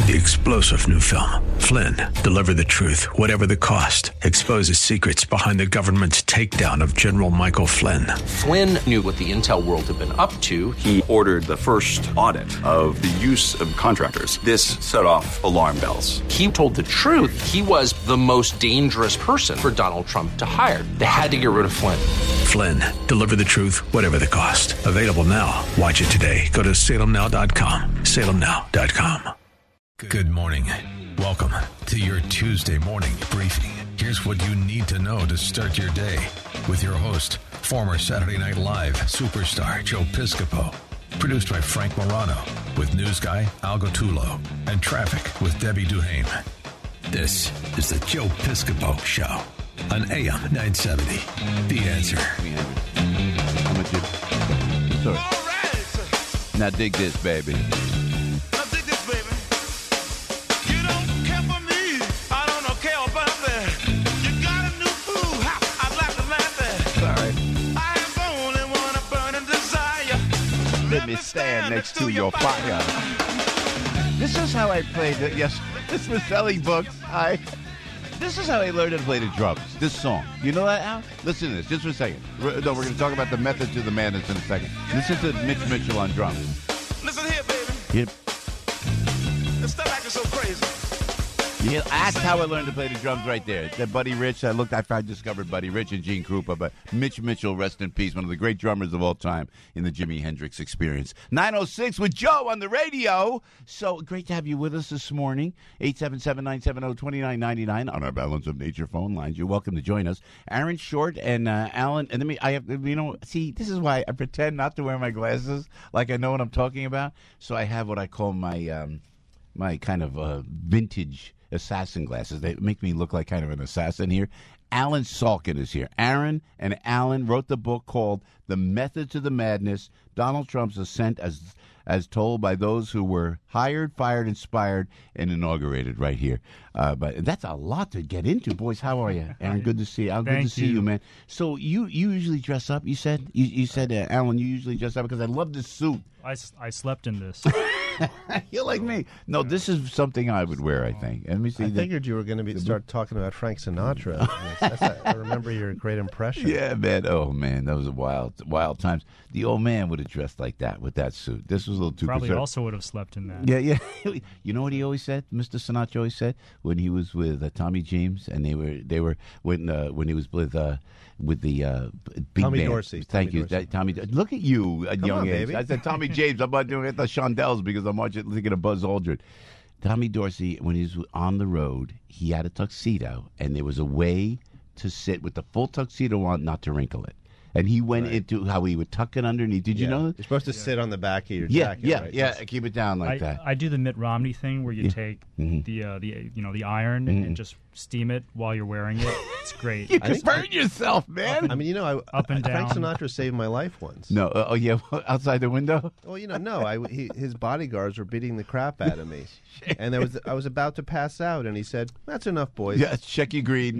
The explosive new film, Flynn, deliver the truth, whatever the cost, exposes secrets behind the government's takedown of General Michael Flynn. Flynn knew what the intel world had been up to. He ordered the first audit of the use of contractors. This set off alarm bells. He told the truth. He was the most dangerous person for Donald Trump to hire. They had to get rid of Flynn. Flynn, deliver the truth, whatever the cost. Available now. Watch it today. Go to salemnow.com. salemnow.com. Good morning. Welcome to your Tuesday morning briefing. Here's what you need to know to start your day with your host, former Saturday Night Live superstar Joe Piscopo. Produced by Frank Morano with news guy Al Gottulo and traffic with Debbie Duhame. This is the Joe Piscopo Show on AM 970. The Answer. Sorry. Now dig this, baby. Let me stand next to your fire. This is how I played it. Yes, this was selling books. This is how I learned how to play the drums. This song. You know that, Al? Listen to this, just for a second. We're going to talk about the method to the madness in a second. Listen to Mitch Mitchell on drums. Listen here, baby. Yep. This stuff acting so crazy. Yeah, that's how I learned to play the drums right there. That Buddy Rich, I discovered Buddy Rich and Gene Krupa, but Mitch Mitchell, rest in peace, one of the great drummers of all time in the Jimi Hendrix Experience. 9:06 with Joe on the radio. So great to have you with us this morning. 877-970-2999 on our Balance of Nature phone lines. You're welcome to join us. Aaron Short and Alan, and this is why I pretend not to wear my glasses like I know what I'm talking about. So I have what I call my my kind of vintage assassin glasses. They make me look like kind of an assassin here. Alan Salkin is here. Aaron and Alan wrote the book called The Method to the Madness, Donald Trump's Ascent as told by those who were hired, fired, inspired, and inaugurated right here. But that's a lot to get into. Boys, how are you? Aaron, good to see you. Good to see you, man. So you usually dress up, you said? You said, Alan, you usually dress up because I love this suit. I slept in this. You're like me. No, this is something I would wear, I think. Let me see. I figured you were going to start talking about Frank Sinatra. I remember your great impression. Yeah, man. Oh, man. That was a wild times. The old man would have dressed like that with that suit. This was a little too Probably conservative. also would have slept in that. Yeah. You know what he always said? Mr. Sinatra always said when he was with Tommy James, and they were when he was with the big Tommy band. Dorsey. Thank you, Tommy. Look at you, at young age. baby. I said Tommy James. I'm not doing it. The Shondells because I'm watching thinking of Buzz Aldrin. Tommy Dorsey, when he was on the road, he had a tuxedo, and there was a way to sit with the full tuxedo on, not to wrinkle it. And he went into how he would tuck it underneath. Did you know that? You're supposed to sit on the back of your jacket. Right? Keep it down like that. I do the Mitt Romney thing where you take the iron and just steam it while you're wearing it. It's great. You can burn yourself, man. I mean, Up and down. Frank Sinatra saved my life once. No, outside the window. Well, his bodyguards were beating the crap out of me, and I was about to pass out, and he said, "That's enough, boys." Yeah, Shecky Green,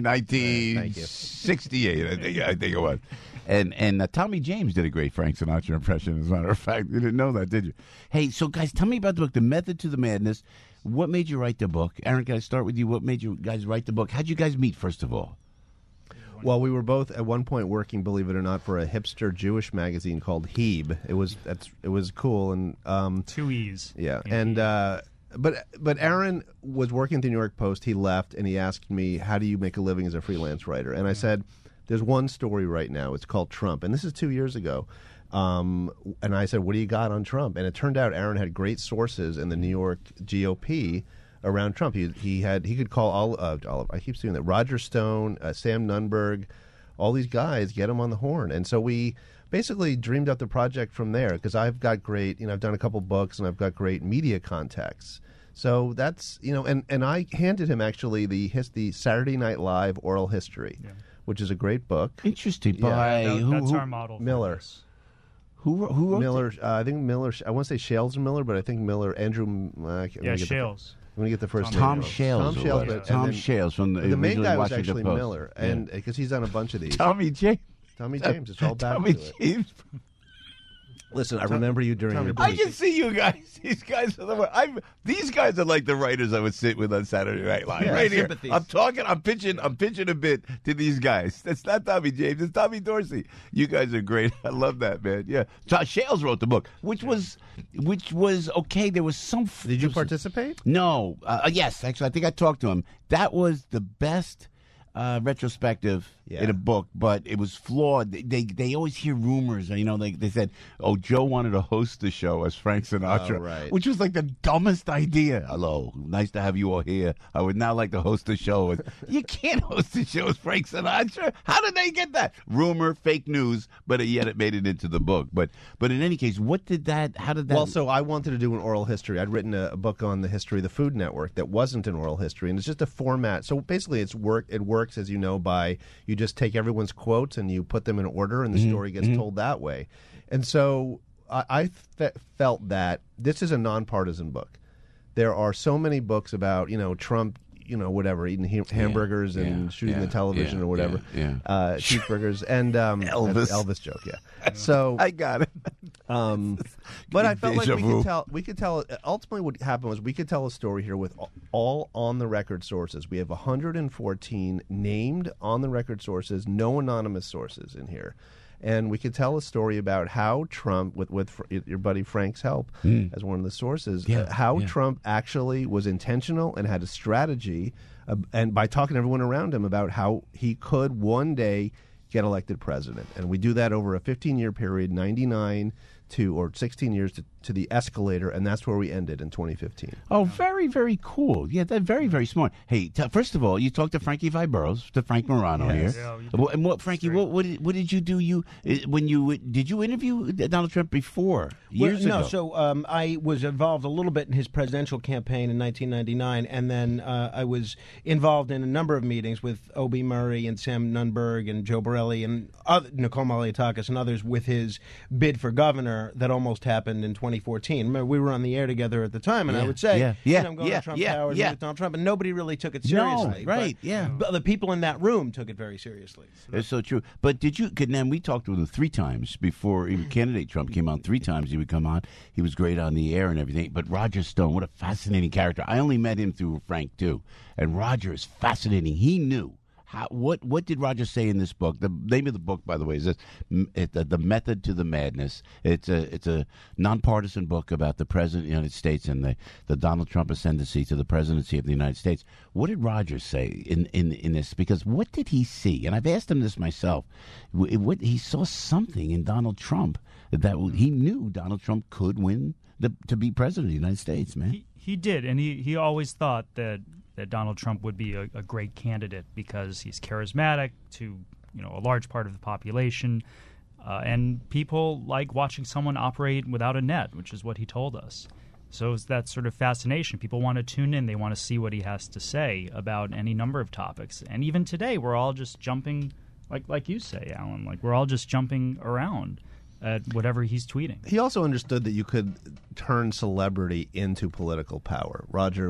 1968, I think it was. And Tommy James did a great Frank Sinatra impression, as a matter of fact. You didn't know that, did you? Hey, so guys, tell me about the book, The Method to the Madness. What made you write the book? Aaron, can I start with you? What made you guys write the book? How'd you guys meet, first of all? Well, we were both at one point working, believe it or not, for a hipster Jewish magazine called Hebe. It was cool and 2 E's. Yeah, and but Aaron was working at the New York Post. He left, and he asked me, "How do you make a living as a freelance writer?" And I said, "There's one story right now. It's called Trump," and this is 2 years ago. And I said, "What do you got on Trump?" And it turned out Aaron had great sources in the New York GOP around Trump. He could call all I keep saying that, Roger Stone, Sam Nunberg, all these guys, get him on the horn. And so we basically dreamed up the project from there, because I've got great, I've done a couple books and I've got great media contacts. So that's, and I handed him actually the Saturday Night Live oral history, which is a great book. Interesting. By that's our model. Miller. Who wrote Miller? I think Miller. I want to say Shales Miller, but I think Andrew. Shales. I'm going to get the first name. Tom Shales. Tom Shales from the main guy was Washington actually Post. Miller, and because he's done a bunch of these. Tommy James. Tommy James. It's all back Tommy to it. James. Listen, I remember you during your I can see you guys. These guys are these guys are like the writers I would sit with on Saturday Night Live. Right here, I'm talking. I'm pitching a bit to these guys. That's not Tommy James. It's Tommy Dorsey. You guys are great. I love that, man. Yeah, Shales wrote the book, which was okay. There was some. Did you participate? No. Yes, actually, I think I talked to him. That was the best retrospective in a book, but it was flawed. They always hear rumors. You know, they said, "Oh, Joe wanted to host the show as Frank Sinatra," right. which was like the dumbest idea. Hello, nice to have you all here. I would now like to host the show. You can't host the show as Frank Sinatra. How did they get that? Rumor, fake news, but yet it made it into the book. But in any case, how did that? Well, so I wanted to do an oral history. I'd written a book on the history of the Food Network that wasn't an oral history, and it's just a format. So basically, it works, as you know, by you just take everyone's quotes and you put them in order, and the story gets told that way. And so I felt that this is a nonpartisan book. There are so many books about, Trump, whatever, eating hamburgers and shooting the television or whatever, cheeseburgers, and Elvis joke, So I got it. But I felt like we could tell. Ultimately, what happened was we could tell a story here with all on the record sources. We have 114 named on the record sources, no anonymous sources in here. And we could tell a story about how Trump, with your buddy Frank's help as one of the sources, how Trump actually was intentional and had a strategy, and by talking to everyone around him about how he could one day get elected president. And we do that over a 15-year period, 99 or 16 years to the escalator, and that's where we ended in 2015. Oh, very, very cool. Yeah, that's very, very smart. Hey, first of all, you talked to Frankie Viberos, to Frank Morano here. Yeah, and Frankie, what did you do? Did you interview Donald Trump before? Years ago? No, so I was involved a little bit in his presidential campaign in 1999, and then I was involved in a number of meetings with Obie Murray and Sam Nunberg and Joe Borelli and Nicole Malliotakis and others with his bid for governor that almost happened in 2014. Remember, we were on the air together at the time, and I would say, I'm going to Trump Towers with Donald Trump, and nobody really took it seriously. No, right, but the people in that room took it very seriously. It's so true. But then we talked with him 3 times before even candidate Trump came on. 3 times he would come on. He was great on the air and everything. But Roger Stone, what a fascinating character. I only met him through Frank, too. And Roger is fascinating. He knew. What did Roger say in this book? The name of the book, by the way, is this: The Method to the Madness. It's a nonpartisan book about the President of the United States and the Donald Trump ascendancy to the presidency of the United States. What did Roger say in this? Because what did he see? And I've asked him this myself. He saw something in Donald Trump that he knew Donald Trump could win to be president of the United States, man. He did, and he always thought that Donald Trump would be a great candidate because he's charismatic to a large part of the population, and people like watching someone operate without a net, which is what he told us. So it's that sort of fascination. People want to tune in. They want to see what he has to say about any number of topics. And even today, we're all just jumping, like you say, Alan, like we're all just jumping around at whatever he's tweeting. He also understood that you could turn celebrity into political power. Roger,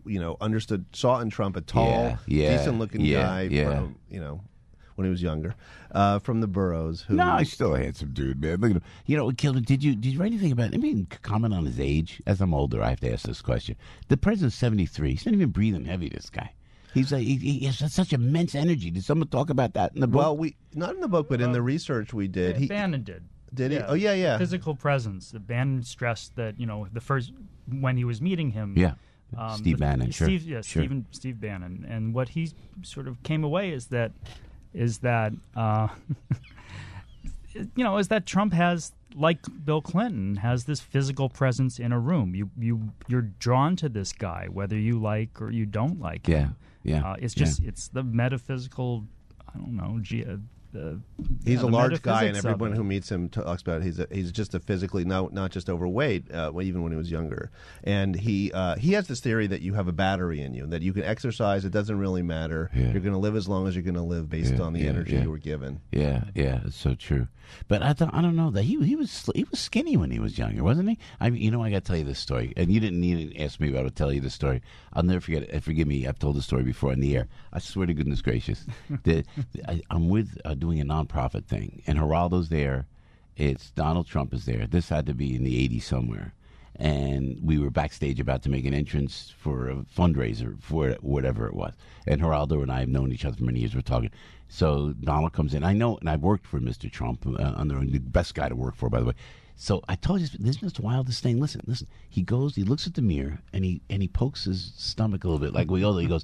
saw in Trump a tall, decent-looking guy from, when he was younger, from the boroughs. No, he's still a handsome dude, man. Look at him. Kilden, did you write anything about him? Maybe comment on his age? As I'm older, I have to ask this question. The president's 73. He's not even breathing heavy, this guy. He has such immense energy. Did someone talk about that in the book? Well, not in the book, but in the research we did. Bannon did. Did he? Yeah. Oh, yeah. Physical presence. Bannon stressed that, the first, when he was meeting him. Yeah. Steve Bannon, sure. Steve Bannon. And what he sort of came away is that Trump has, like Bill Clinton, has this physical presence in a room. You're drawn to this guy, whether you like or you don't like him. Yeah. It's the metaphysical, I don't know, he's a large guy, and everyone who meets him talks about he's just a physically not just overweight, even when he was younger. And he has this theory that you have a battery in you, that you can exercise. It doesn't really matter. Yeah. You're going to live as long as you're going to live based on the energy you were given. Yeah, it's so true. But I don't know that he was skinny when he was younger, wasn't he? I mean, I got to tell you this story, and you didn't ask me, but I would tell you this story. I'll never forget it. Forgive me, I've told the story before on the air. I swear to goodness gracious, I'm with doing a nonprofit thing, and Geraldo's there, It's Donald Trump is there. This had to be in the 80s somewhere. And we were backstage about to make an entrance for a fundraiser for whatever it was. And Geraldo and I have known each other for many years. We're talking. So Donald comes in. I know, and I've worked for Mr. Trump. I'm the best guy to work for, by the way. So I told you, this is the wildest thing. Listen. He goes, he looks at the mirror, and he pokes his stomach a little bit, like we all do. He goes,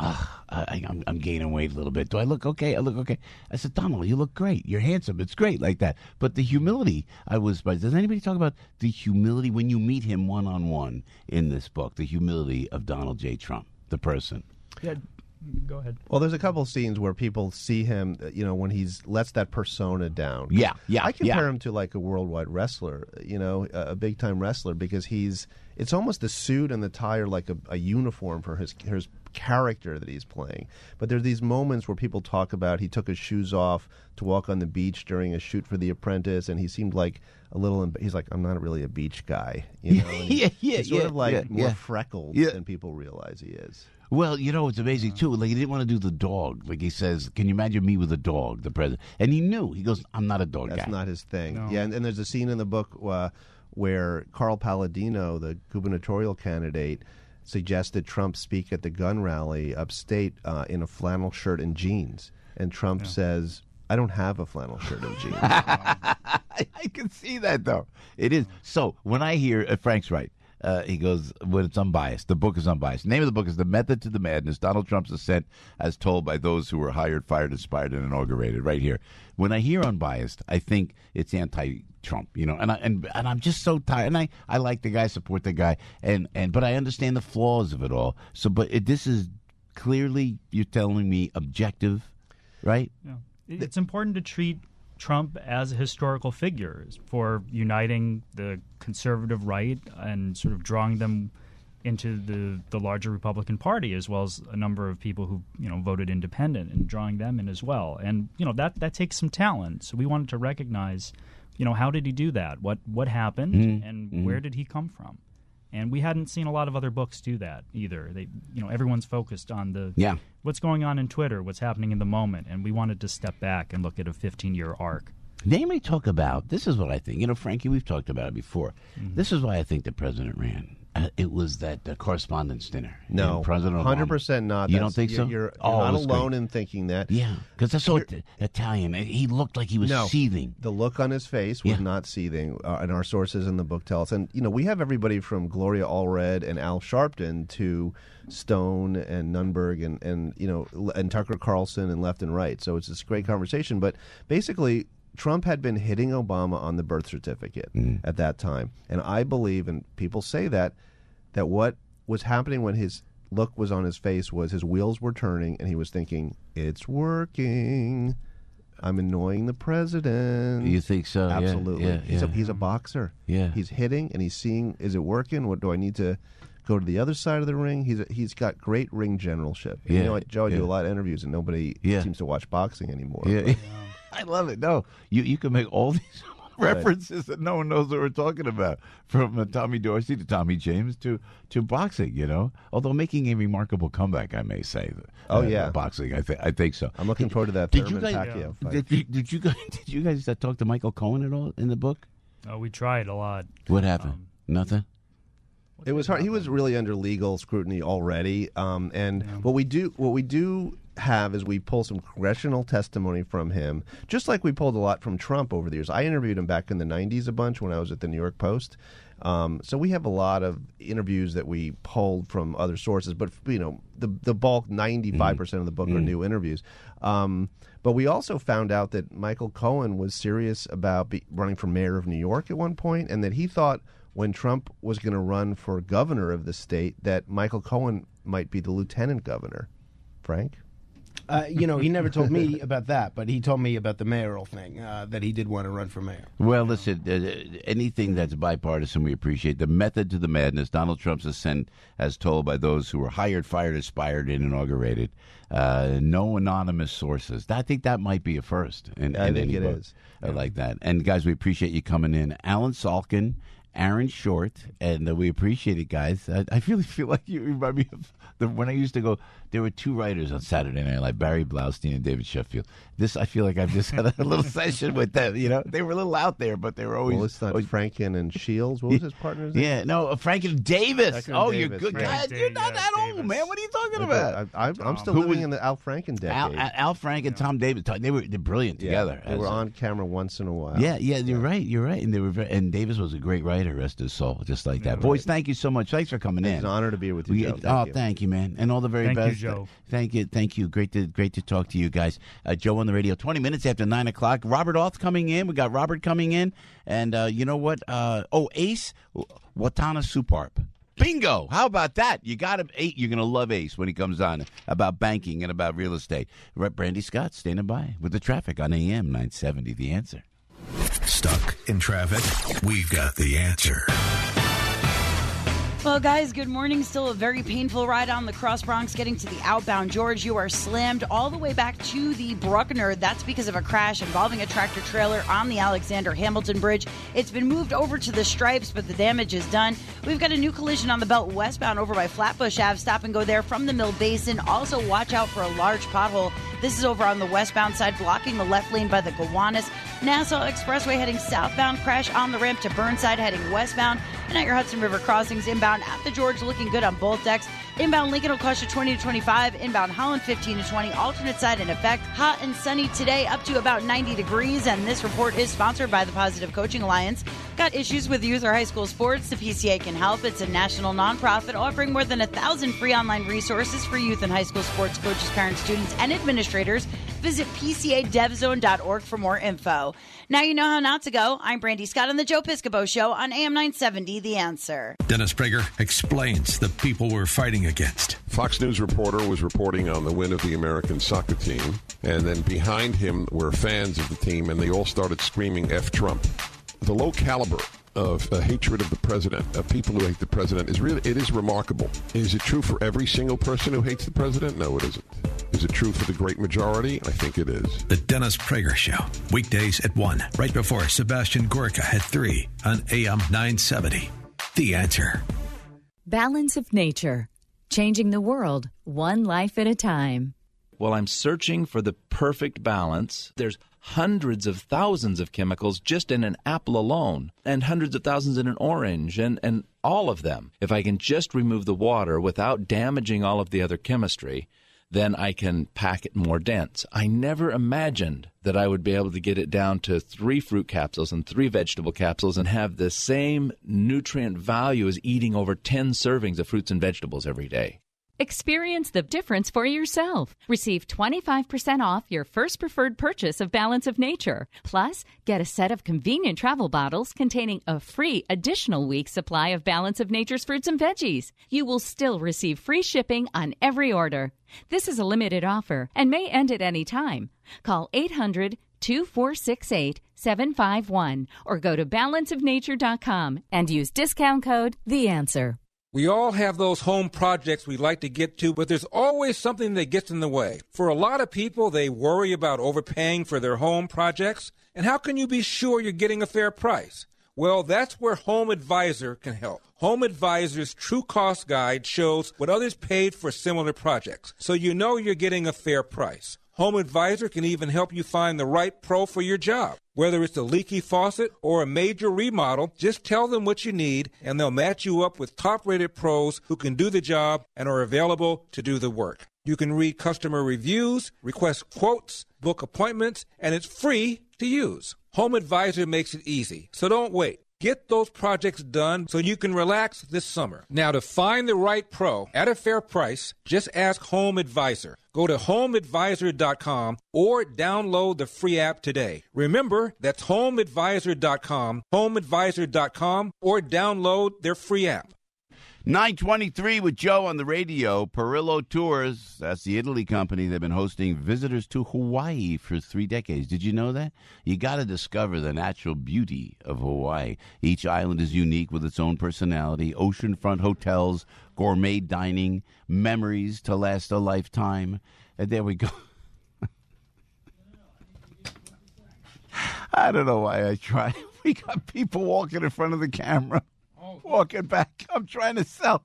I'm gaining weight a little bit. Do I look okay? I look okay. I said, Donald, you look great. You're handsome. It's great like that. But the humility, does anybody talk about the humility when you meet him one-on-one in this book, the humility of Donald J. Trump, the person? Yeah. Go ahead. Well, there's a couple of scenes where people see him, when he's lets that persona down. Yeah. I compare him to like a worldwide wrestler, a big time wrestler, because it's almost the suit and the tie are like a uniform for his character that he's playing. But there's these moments where people talk about he took his shoes off to walk on the beach during a shoot for The Apprentice, and he seemed like he's like, I'm not really a beach guy, And he's sort of like more freckled than people realize he is. Well, it's amazing, too. Like, he didn't want to do the dog. Like, he says, can you imagine me with a dog, the president? And he knew. He goes, I'm not a dog guy. That's not his thing. No. Yeah, and there's a scene in the book where Carl Palladino, the gubernatorial candidate, suggested Trump speak at the gun rally upstate in a flannel shirt and jeans. And Trump says, I don't have a flannel shirt and jeans. I can see that, though. It is. So, when I hear, Frank's right. He goes, when it's unbiased. The book is unbiased. The name of the book is The Method to the Madness, Donald Trump's Ascent as Told by Those Who Were Hired, Fired, Inspired, and Inaugurated, right here. When I hear unbiased, I think it's anti-Trump, and I'm just so tired. And I like the guy, support the guy, but I understand the flaws of it all. So, this is clearly, you're telling me, objective, right? Yeah. It's important to treat Trump as a historical figure for uniting the conservative right and sort of drawing them into the larger Republican Party, as well as a number of people who voted independent and drawing them in as well. And that takes some talent. So we wanted to recognize, how did he do that? What happened, and where did he come from? And we hadn't seen a lot of other books do that either. Everyone's focused on what's going on in Twitter, what's happening in the moment, and we wanted to step back and look at a 15-year arc. They may talk about, this is what I think, Frankie, we've talked about it before. This is why I think the president ran. It was that correspondence dinner. No, President 100% not. You don't think so? You're not alone in thinking that. Yeah, because I saw Italian. He looked like he was seething. The look on his face was not seething, and our sources in the book tell us. And, we have everybody from Gloria Allred and Al Sharpton to Stone and Nunberg and Tucker Carlson and left and right. So it's this great conversation. But basically, Trump had been hitting Obama on the birth certificate at that time. And I believe, and people say that what was happening when his look was on his face was his wheels were turning and he was thinking, it's working. I'm annoying the president. You think so? Absolutely. Yeah, He's a boxer. Yeah. He's hitting and he's seeing, is it working? What do I need to go to the other side of the ring? He's got great ring generalship. Yeah. Joe, I do a lot of interviews and nobody seems to watch boxing anymore. Yeah. I love it. No, you can make all these references that no one knows what we're talking about, from Tommy Dorsey to Tommy James to boxing. Although making a remarkable comeback, I may say. Boxing. I think so. I'm looking forward to that Thurman Pacquiao fight. Did you guys talk to Michael Cohen at all in the book? We tried a lot. What happened? Nothing. It was hard. He was really under legal scrutiny already, what we do have is we pull some congressional testimony from him, just like we pulled a lot from Trump over the years. I interviewed him back in the 90s a bunch when I was at the New York Post. So we have a lot of interviews that we pulled from other sources, but the bulk, 95% of the book are new interviews. But we also found out that Michael Cohen was serious about running for mayor of New York at one point, and that he thought when Trump was going to run for governor of the state that Michael Cohen might be the lieutenant governor. Frank? He never told me about that, but he told me about the mayoral thing, that he did want to run for mayor. Well, listen, anything that's bipartisan, we appreciate. The Method to the Madness, Donald Trump's Ascent as Told by Those Who Were Hired, Fired, Inspired, and Inaugurated. No anonymous sources. I think that might be a first. I think it is. I like that. And, guys, we appreciate you coming in. Alan Salkin Aaron Short, and we appreciate it, guys. I really feel like you remind me of when I used to go. There were two writers on Saturday Night Live, Barry Blaustein and David Sheffield. I feel like I've just had a little session with them. You know, they were a little out there, but they were always. Well, it's not Franken and Shields. What was his partner's name? Yeah, no, Franken Davis. Davis. You're good. God, you're not that old, man. What are you talking about? I'm still living in the Al Franken decade. Al Franken, Tom Davis. They're brilliant together. They were on camera once in a while. Yeah, you're right. And they were, and Davis was a great writer. Rest his soul, just like that. Boys, thank you so much. Thanks for coming in. It's an honor to be here with you, Joe. Thank you, man, and all the very best. Thank you, Joe. Thank you. Great to talk to you guys. Joe on the radio. 20 minutes after 9:00. Robert Auth coming in. We got Robert coming in, and you know what? Ace Watana Suparp. Bingo! How about that? You got him. You're going to love Ace when he comes on about banking and about real estate. Brandy Scott standing by with the traffic on AM 970. The Answer. Stuck in traffic? We've got the answer. Well, guys, good morning. Still a very painful ride on the Cross Bronx getting to the outbound George. You are slammed all the way back to the Bruckner. That's because of a crash involving a tractor trailer on the Alexander Hamilton Bridge. It's been moved over to the Stripes, but the damage is done. We've got a new collision on the belt westbound over by Flatbush Ave. Stop and go there from the Mill Basin. Also, watch out for a large pothole. This is over on the westbound side, blocking the left lane by the Gowanus. Nassau Expressway heading southbound, crash on the ramp to Burnside heading westbound. And at your Hudson River crossings, inbound at the George, looking good on both decks. Inbound Lincoln will cost you 20 to 25. Inbound Holland 15 to 20. Alternate side in effect. Hot and sunny today, up to about 90 degrees. And this report is sponsored by the Positive Coaching Alliance. Got issues with youth or high school sports? The PCA can help. It's a national nonprofit offering more than 1,000 free online resources for youth and high school sports coaches, parents, students, and administrators. Visit PCADevZone.org for more info. Now you know how not to go. I'm Brandy Scott on the Joe Piscopo Show on AM 970, The Answer. Dennis Prager explains the people we're fighting against. Fox News reporter was reporting on the win of the American soccer team, and then behind him were fans of the team, and they all started screaming F Trump. The low caliber of hatred of the president, of people who hate the president, it is remarkable. Is it true for every single person who hates the president? No, it isn't. Is it true for the great majority? I think it is. The Dennis Prager Show, weekdays at 1, right before Sebastian Gorka at 3 on AM 970. The Answer. Balance of Nature, changing the world one life at a time. Well, I'm searching for the perfect balance. There's hundreds of thousands of chemicals just in an apple alone, and hundreds of thousands in an orange, and all of them. If I can just remove the water without damaging all of the other chemistry, then I can pack it more dense. I never imagined that I would be able to get it down to 3 fruit capsules and 3 vegetable capsules and have the same nutrient value as eating over 10 servings of fruits and vegetables every day. Experience the difference for yourself. Receive 25% off your first preferred purchase of Balance of Nature. Plus, get a set of convenient travel bottles containing a free additional week's supply of Balance of Nature's fruits and veggies. You will still receive free shipping on every order. This is a limited offer and may end at any time. Call 800-2468-751 or go to balanceofnature.com and use discount code The Answer. We all have those home projects we like to get to, but there's always something that gets in the way. For a lot of people, they worry about overpaying for their home projects. And how can you be sure you're getting a fair price? Well, that's where Home Advisor can help. Home Advisor's True Cost Guide shows what others paid for similar projects, so you know you're getting a fair price. Home Advisor can even help you find the right pro for your job. Whether it's a leaky faucet or a major remodel, just tell them what you need, and they'll match you up with top-rated pros who can do the job and are available to do the work. You can read customer reviews, request quotes, book appointments, and it's free to use. Home Advisor makes it easy, so don't wait. Get those projects done so you can relax this summer. Now, to find the right pro at a fair price, just ask Home Advisor. Go to homeadvisor.com or download the free app today. Remember, that's homeadvisor.com, homeadvisor.com, or download their free app. 923 with Joe on the radio. Perillo Tours, that's the Italy company. They've been hosting visitors to Hawaii for 3 decades. Did you know that? You got to discover the natural beauty of Hawaii. Each island is unique with its own personality. Oceanfront hotels, gourmet dining, memories to last a lifetime. And there we go. I don't know why I try. We got people walking in front of the camera, walking back. I'm trying to sell.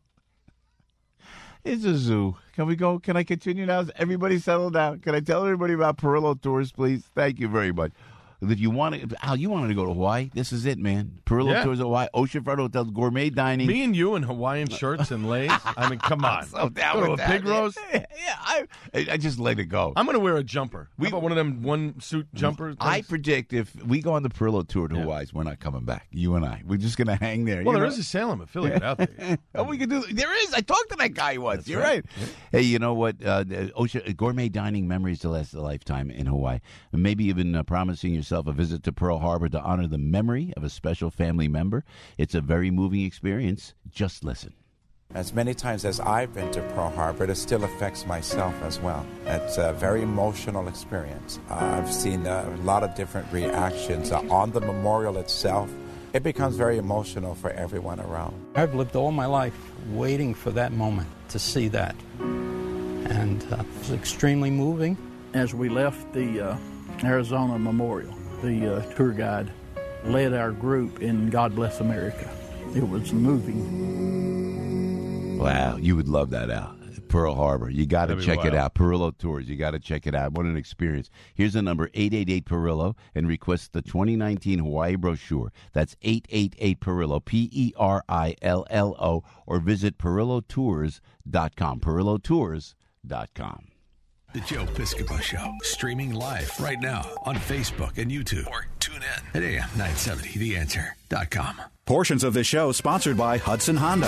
It's a zoo. Can we go? Can I continue now? Everybody settle down. Can I tell everybody about Perillo Tours, please? Thank you very much. If you want to, Al, you wanted to go to Hawaii. This is it, man. Perillo Tours Hawaii, oceanfront hotels, gourmet dining. Me and you in Hawaiian shirts and lays. I mean, come on. So down go with to a that, pig roast. Yeah, I just let it go. I'm going to wear a jumper. How about one of them one-suit jumpers? I predict if we go on the Perillo tour to Hawaii, we're not coming back. You and I. We're just going to hang there. Well, there is a Salem affiliate out there. Oh, we can do. There is. I talked to that guy once. That's You're right. Hey, you know what? Gourmet dining memories to last a lifetime in Hawaii. Maybe even promising yourself a visit to Pearl Harbor to honor the memory of a special family member. It's a very moving experience. Just listen. As many times as I've been to Pearl Harbor, it still affects myself as well. It's a very emotional experience. I've seen a lot of different reactions on the memorial itself. It becomes very emotional for everyone around. I've lived all my life waiting for that moment to see that. And it was extremely moving. As we left the Arizona Memorial, the tour guide led our group in God Bless America. It was moving. Wow, you would love that, Al. Pearl Harbor. You got to check it out. Perillo Tours. You got to check it out. What an experience. Here's the number, 888-PERILLO, and request the 2019 Hawaii brochure. That's 888-PERILLO, Perillo, or visit PerilloTours.com, PerilloTours.com. The Joe Piscopo Show, streaming live right now on Facebook and YouTube. Or tune in at AM970theanswer.com. Portions of this show sponsored by Hudson Honda.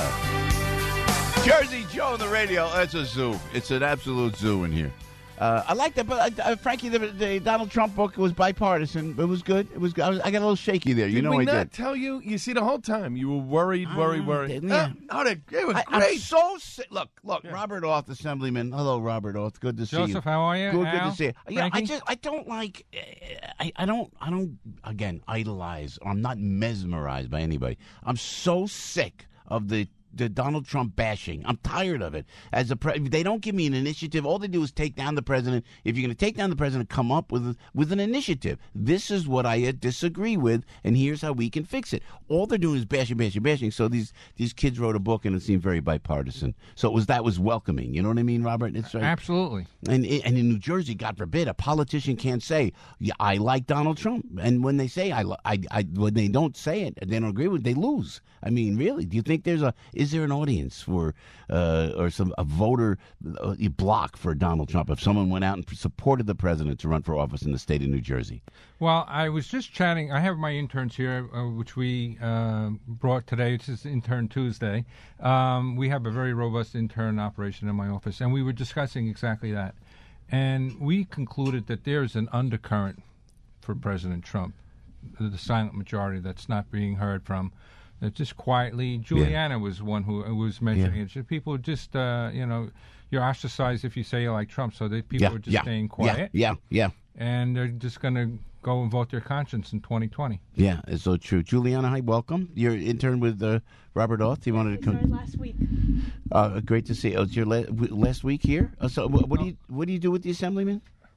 Jersey Joe on the radio. It's a zoo. It's an absolute zoo in here. I like that, but Frankie, the Donald Trump book was bipartisan. It was good. It was good. I got a little shaky there. Did I we did. not tell you? You see, the whole time you were worried. Yeah. It was great. I'm so sick. Look, Robert Oth, Assemblyman. Hello, Robert Oth. Good to see you. Joseph, how are you? Good Al? to see you. Yeah, Frankie? I don't like. I don't again idolize. I'm not mesmerized by anybody. I'm so sick of the Donald Trump bashing. I'm tired of it. They don't give me an initiative. All they do is take down the president. If you're going to take down the president, come up with an initiative. This is what I disagree with, and here's how we can fix it. All they're doing is bashing. So these kids wrote a book, and it seemed very bipartisan. So that was welcoming. You know what I mean, Robert? It's absolutely. And in New Jersey, God forbid, a politician can't say, I like Donald Trump. And when they say when they don't say it, they don't agree with it, they lose. I mean, really, do you think is there an audience for or a voter block for Donald Trump if someone went out and supported the president to run for office in the state of New Jersey? Well, I was just chatting. I have my interns here, which we brought today. It's just Intern Tuesday. We have a very robust intern operation in my office, and we were discussing exactly that. And we concluded that there's an undercurrent for President Trump, the silent majority that's not being heard from. Just quietly, Juliana was one who was mentioning it. People just, you're ostracized if you say you like Trump, so people are just staying quiet. Yeah. And they're just going to go and vote their conscience in 2020. Yeah, it's so true. Juliana, hi, welcome. You're intern with Robert Oth. You wanted to come last week. Great to see you. It's your last week here. So what do you do with the Assemblyman?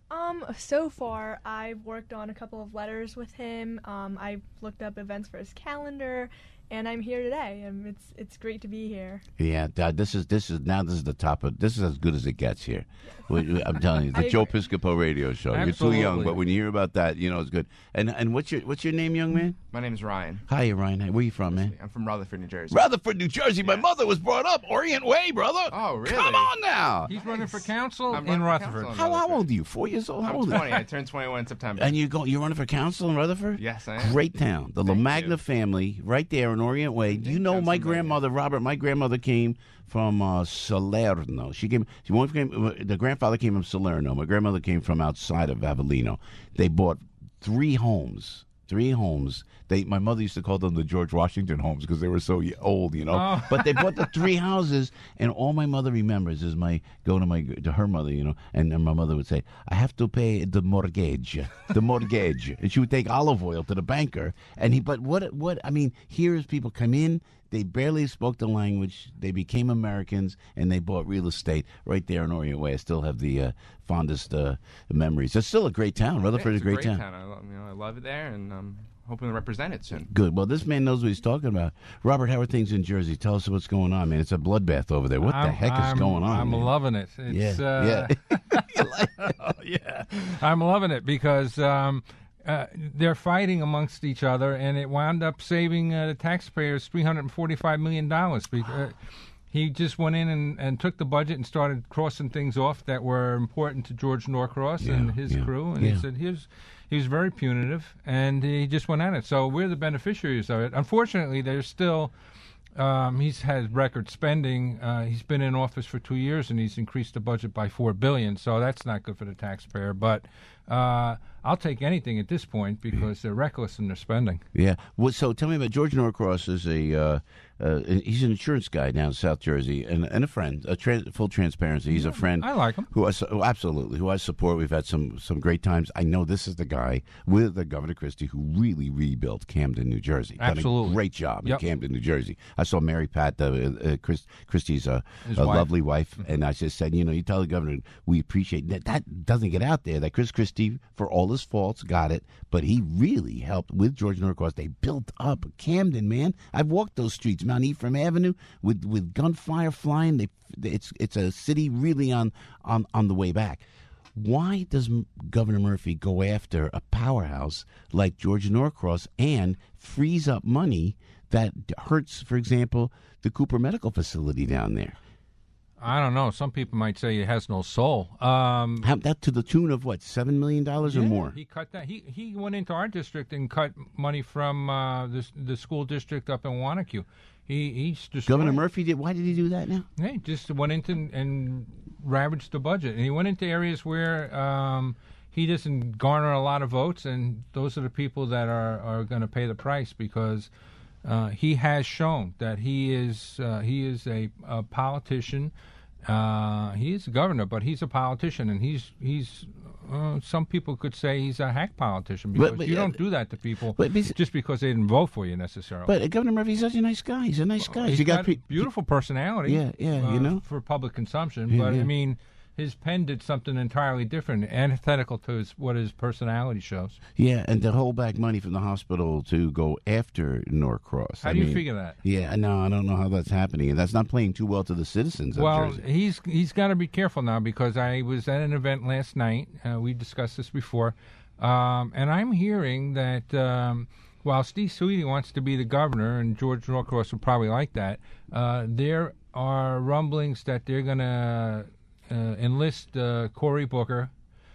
So far, I've worked on a couple of letters with him. I've looked up events for his calendar. And I'm here today, and it's great to be here. Yeah, this is the top of. This is as good as it gets here. I'm telling you, the Joe Piscopo radio show. Absolutely. You're too young, but when you hear about that, it's good. And what's your name, young man? My name is Ryan. Hi, Ryan. Where are you from, man? I'm from Rutherford, New Jersey. Rutherford, New Jersey. My mother was brought up Orient Way, brother. Oh, really? Come on now. He's running for council I'm in running for Rutherford. council in How old are you? 4 years old? How I'm old 20. I turned 21 in September. And you're running for council in Rutherford? Yes, I am. Great town. The LaMagna family, right there in Orient Way. Do you know my grandmother, Robert? My grandmother came from Salerno. The grandfather came from Salerno. My grandmother came from outside of Avellino. They bought three homes. My mother used to call them the George Washington homes because they were so old, Oh. But they bought the three houses, and all my mother remembers is to her mother, and my mother would say, "I have to pay the mortgage," and she would take olive oil to the banker, here's people come in. They barely spoke the language. They became Americans, and they bought real estate right there in Orient Way. I still have the fondest memories. It's still a great town. Rutherford is a great town. I love it there, and hoping to represent it soon. Good. Well, this man knows what he's talking about. Robert, how are things in Jersey? Tell us what's going on, man. It's a bloodbath over there. What the heck is going on? I'm man? loving it. It's, yeah. yeah. I'm loving it because they're fighting amongst each other, and it wound up saving the taxpayers $345 million. He just went in and took the budget and started crossing things off that were important to George Norcross and his crew. And he said he was very punitive, and he just went at it. So we're the beneficiaries of it. Unfortunately, there's still he's had record spending. He's been in office for 2 years, and he's increased the budget by $4 billion. So that's not good for the taxpayer. But I'll take anything at this point because they're reckless in their spending. Yeah. Well, so tell me about George Norcross. Is he's an insurance guy down in South Jersey and a friend. Full transparency, he's a friend. I like him. Who I support. We've had some great times. I know this is the guy with the Governor Christie who really rebuilt Camden, New Jersey. Absolutely, done a great job in Camden, New Jersey. I saw Mary Pat, Christie's a lovely wife, and I just said, you tell the governor we appreciate that. That doesn't get out there. That Chris Christie, for all his faults, got it, but he really helped with George Norcross. They built up Camden, man. I've walked those streets, Mount Ephraim Avenue, with gunfire flying. It's a city really on the way back. Why does Governor Murphy go after a powerhouse like George Norcross and freeze up money that hurts, for example, the Cooper Medical Facility down there? I don't know. Some people might say it has no soul. That to the tune of what, $7 million or more? He cut that. He went into our district and cut money from the school district up in Wanacue. He's just Governor Murphy did. Why did he do that now? Yeah, he just went into and ravaged the budget, and he went into areas where he doesn't garner a lot of votes, and those are the people that are going to pay the price because he has shown that he is a politician. He is a governor, but he's a politician, and he's some people could say he's a hack politician because you don't do that to people just because they didn't vote for you necessarily. But Governor Murphy's such a nice guy. He's a nice guy. He's got beautiful personality. Yeah, for public consumption. But I mean, his pen did something entirely different, antithetical to what his personality shows. Yeah, and to hold back money from the hospital to go after Norcross. How do you figure that? Yeah, no, I don't know how that's happening, and that's not playing too well to the citizens of Jersey. He's got to be careful now because I was at an event last night. We discussed this before, and I'm hearing that while Steve Sweeney wants to be the governor, and George Norcross would probably like that, there are rumblings that they're going to enlist Cory Booker.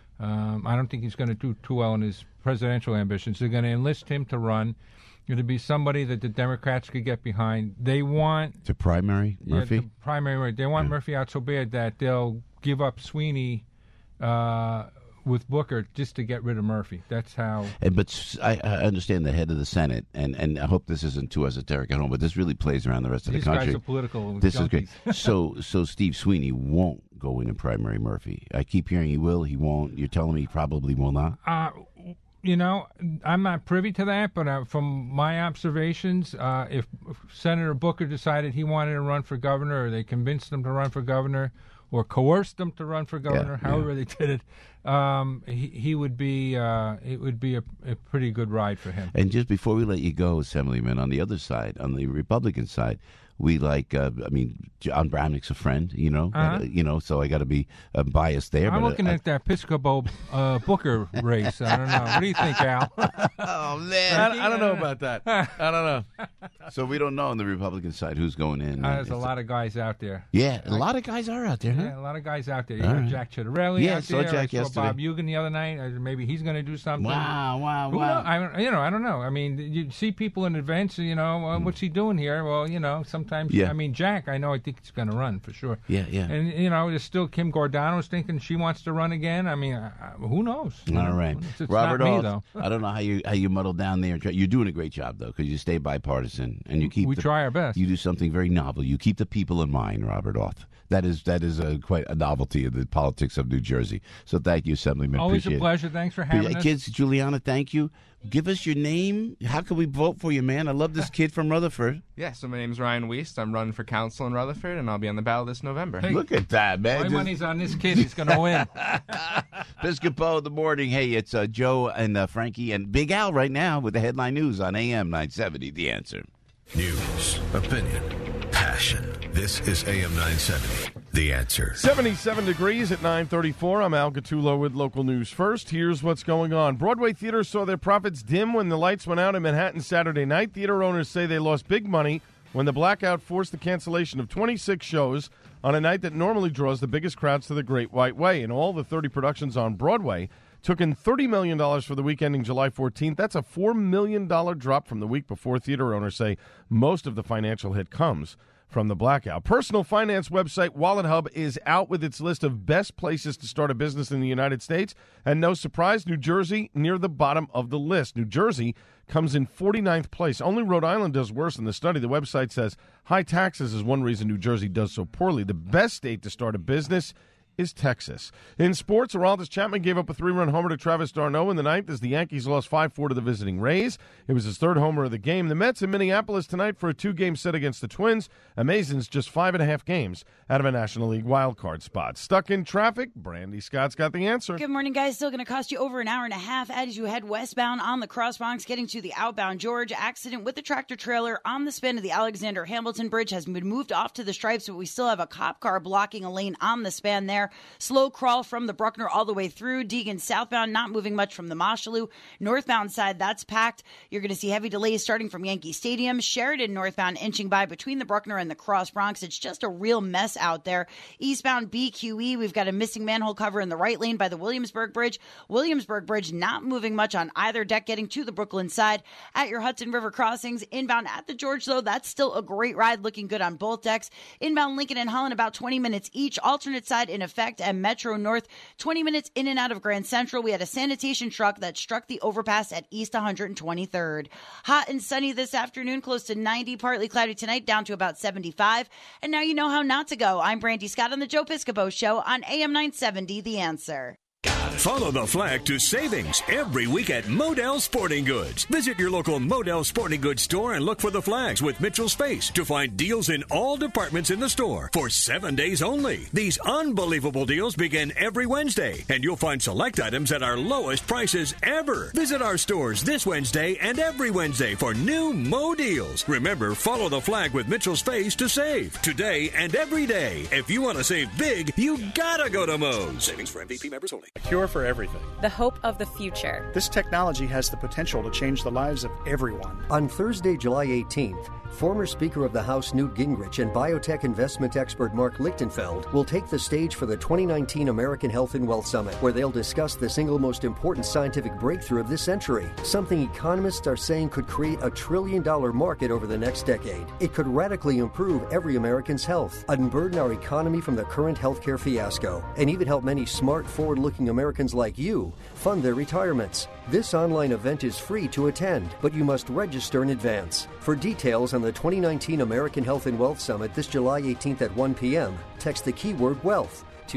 I don't think he's going to do too well in his presidential ambitions. They're going to enlist him to run. It'll be somebody that the Democrats could get behind. They want to primary Murphy. The primary. They want Murphy out so bad that they'll give up Sweeney with Booker just to get rid of Murphy. That's how. But I understand the head of the Senate, and I hope this isn't too esoteric at home, but this really plays around the rest of the country. These guys are political. This junkies. is great. So Steve Sweeney won't go in primary Murphy. I keep hearing he will. He won't. You're telling me he probably will not. I'm not privy to that, but from my observations, if Senator Booker decided he wanted to run for governor, or they convinced him to run for governor, or coerced him to run for governor, however they did it, he would be. It would be a pretty good ride for him. And just before we let you go, Assemblyman, on the other side, on the Republican side, we like. John Bramnick's a friend, so I got to be biased there. I'm looking at that Piscopo Booker race. I don't know. What do you think, Al? Oh man, I don't know about that. I don't know. So we don't know on the Republican side who's going in. There's a lot of guys out there. Yeah, a lot of guys are out there. Huh? Yeah, a lot of guys out there. You got Jack Chittarelli out there. Jack I saw Bob Eugen the other night. Maybe he's going to do something. Wow. I don't know. I mean, you see people in events. What's he doing here? Well, sometimes. Yeah. I mean, Jack. I think he's going to run for sure. Yeah. And there's still Kim Gordano's thinking she wants to run again. I mean, who knows? All right, it's Robert. Not me, though. I don't know how you muddle down there. You're doing a great job though, because you stay bipartisan and you keep. We try our best. You do something very novel. You keep the people in mind, Robert Auth. That is quite a novelty in the politics of New Jersey. So thank you, Assemblyman. Always Appreciate a pleasure. Thanks for having us. Kids, Juliana, thank you. Give us your name. How can we vote for you, man? I love this kid from Rutherford. Yeah, so my name's Ryan Wiest. I'm running for council in Rutherford, and I'll be on the ballot this November. Look at that, man. My money's on this kid. He's going to win. Piscopo in the morning. Hey, it's Joe and Frankie and Big Al right now with the headline news on AM 970, The Answer. News, opinion, passion. This is AM 970, The Answer. 77 degrees at 9:34. I'm Al Gattulo with local news first. Here's what's going on. Broadway theaters saw their profits dim when the lights went out in Manhattan Saturday night. Theater owners say they lost big money when the blackout forced the cancellation of 26 shows on a night that normally draws the biggest crowds to the Great White Way. And all the 30 productions on Broadway took in $30 million for the week ending July 14th. That's a $4 million drop from the week before. Theater owners say most of the financial hit comes from the blackout. Personal finance website WalletHub is out with its list of best places to start a business in the United States. And no surprise, New Jersey near the bottom of the list. New Jersey comes in 49th place. Only Rhode Island does worse in the study. The website says high taxes is one reason New Jersey does so poorly. The best state to start a business is Texas. In sports, Aroldis Chapman gave up a 3-run homer to Travis d'Arnaud in the ninth as the Yankees lost 5-4 to the visiting Rays. It was his third homer of the game. The Mets in Minneapolis tonight for a 2-game set against the Twins. Amazin's just 5.5 games out of a National League wildcard spot. Stuck in traffic? Brandy Scott's got the answer. Good morning, guys. Still going to cost you over an hour and a half as you head westbound on the Cross Bronx, getting to the outbound George. Accident with the tractor trailer on the span of the Alexander Hamilton Bridge has been moved off to the stripes, but we still have a cop car blocking a lane on the span there. Slow crawl from the Bruckner all the way through. Deegan southbound, not moving much from the Mosholu. Northbound side, that's packed. You're going to see heavy delays starting from Yankee Stadium. Sheridan northbound inching by between the Bruckner and the Cross Bronx. It's just a real mess out there. Eastbound BQE, we've got a missing manhole cover in the right lane by the Williamsburg Bridge. Williamsburg Bridge not moving much on either deck, getting to the Brooklyn side. At your Hudson River crossings, inbound at the George, though, that's still a great ride, looking good on both decks. Inbound Lincoln and Holland, about 20 minutes each. Alternate side in effect at Metro North, 20 minutes in and out of Grand Central. We had a sanitation truck that struck the overpass at East 123rd. Hot and sunny this afternoon, close to 90, partly cloudy tonight, down to about 75. And now you know how not to go. I'm Brandy Scott on the Joe Piscopo Show on AM 970, The Answer. Follow the flag to savings every week at Modell Sporting Goods. Visit your local Modell Sporting Goods store and look for the flags with Mitchell Space to find deals in all departments in the store for 7 days only. These unbelievable deals begin every Wednesday, and you'll find select items at our lowest prices ever. Visit our stores this Wednesday and every Wednesday for new Mo deals. Remember, follow the flag with Mitchell Space to save today and every day. If you want to save big, you gotta go to Mo's. Savings for MVP members only. A cure for everything. The hope of the future. This technology has the potential to change the lives of everyone. On Thursday, July 18th, former Speaker of the House Newt Gingrich and biotech investment expert Mark Lichtenfeld will take the stage for the 2019 American Health and Wealth Summit, where they'll discuss the single most important scientific breakthrough of this century, something economists are saying could create a $1 trillion market over the next decade. It could radically improve every American's health, unburden our economy from the current healthcare fiasco, and even help many smart, forward-looking Americans like you fund their retirements. This online event is free to attend, but you must register in advance. For details on the 2019 American Health and Wealth Summit this July 18th at 1 p.m., text the keyword wealth to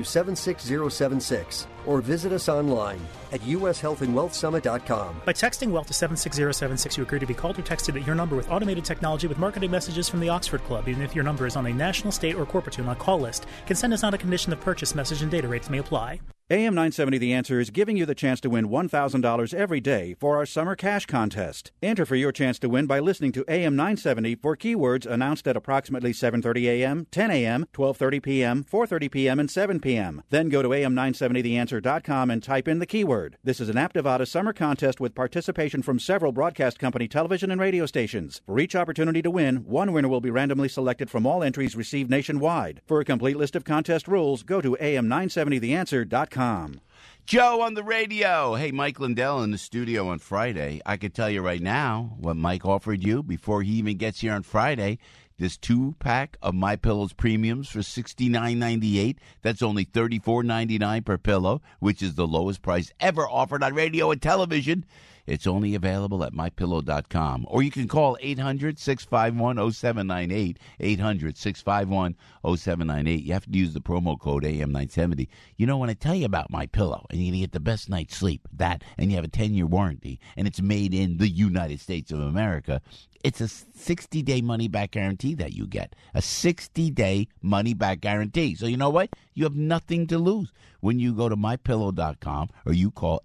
76076 or visit us online at ushealthandwealthsummit.com. By texting wealth to 76076, you agree to be called or texted at your number with automated technology with marketing messages from the Oxford Club. Even if your number is on a national, state, or corporate do not call list, consent is not a condition of purchase. Message and data rates may apply. AM 970 The Answer is giving you the chance to win $1,000 every day for our summer cash contest. Enter for your chance to win by listening to AM 970 for keywords announced at approximately 7:30 a.m., 10 a.m., 12:30 p.m., 4:30 p.m., and 7 p.m. Then go to am970theanswer.com and type in the keyword. This is an Aptivada summer contest with participation from several broadcast company television and radio stations. For each opportunity to win, one winner will be randomly selected from all entries received nationwide. For a complete list of contest rules, go to am970theanswer.com. Joe on the radio. Hey, Mike Lindell in the studio on Friday. I could tell you right now what Mike offered you before he even gets here on Friday. This 2-pack of MyPillow's premiums for $69.98. That's only $34.99 per pillow, which is the lowest price ever offered on radio and television. It's only available at MyPillow.com. Or you can call 800-651-0798, 800-651-0798. You have to use the promo code AM970. You know, when I tell you about MyPillow, and you're going to get the best night's sleep, and you have a 10-year warranty, and it's made in the United States of America, it's a 60-day money-back guarantee that you get. A 60-day money-back guarantee. So you know what? You have nothing to lose. When you go to MyPillow.com or you call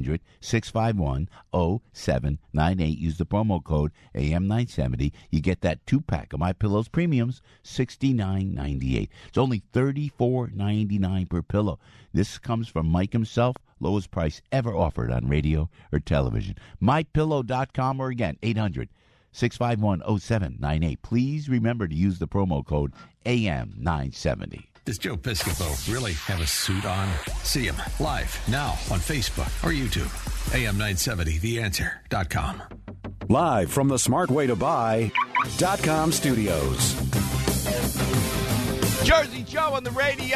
800-651-0798, use the promo code AM970, you get that 2-pack of MyPillow's premiums, $69.98. It's only $34.99 per pillow. This comes from Mike himself, lowest price ever offered on radio or television. MyPillow.com or again, 800-651-0798. Please remember to use the promo code AM970. Does Joe Piscopo really have a suit on? See him live now on Facebook or YouTube. AM970theanswer.com. Live from the smartwaytobuy.com studios. Jersey Joe on the radio,